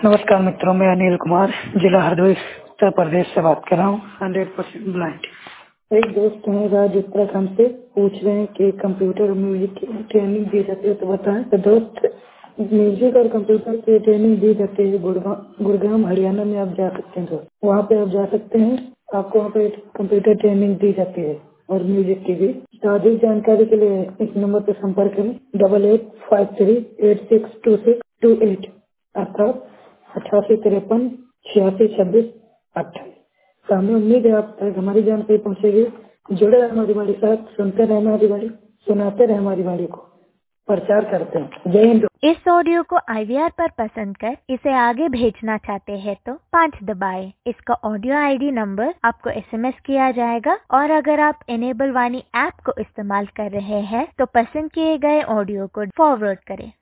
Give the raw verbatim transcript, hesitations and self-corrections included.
नमस्कार मित्रों, मैं अनिल कुमार जिला हरदोई उत्तर प्रदेश से बात कर रहा हूँ। Hundred percent blind. एक दोस्त हैं राज उत्तराखंड से, पूछ रहे हैं कि कंप्यूटर और म्यूजिक की ट्रेनिंग दी जाती है तो बताएं। तो दोस्त, म्यूजिक और कंप्यूटर की ट्रेनिंग दी जाती है गुड़गांव गुड़गांव हरियाणा में। आप जा सकते हैं दोस्त, वहाँ पे आप जा सकते हैं। आपको वहाँ पे कंप्यूटर ट्रेनिंग दी जाती है और म्यूजिक की भी। तो अधिक जानकारी के लिए इस नंबर पर संपर्क करें double eight five three eight six two six two eight अर्थात अठासी तिरपन छियासी छब्बीस अट्ठाईस। तो हमें उम्मीद है आप तक हमारी जानकारी पहुंचेगी। जुड़े रहे हमारी वाणी साथ, सुनते रहे हमारी वाणी, सुनाते रहे हमारी वाणी को, प्रचार करते हैं। जय हिंद। इस ऑडियो को आई वी आर पर पसंद कर इसे आगे भेजना चाहते हैं तो पाँच दबाएं। इसका ऑडियो आई डी नंबर आपको एस एम एस किया जाएगा और अगर आप इनेबल वाणी ऐप को इस्तेमाल कर रहे हैं तो पसंद किए गए ऑडियो को फॉरवर्ड करें।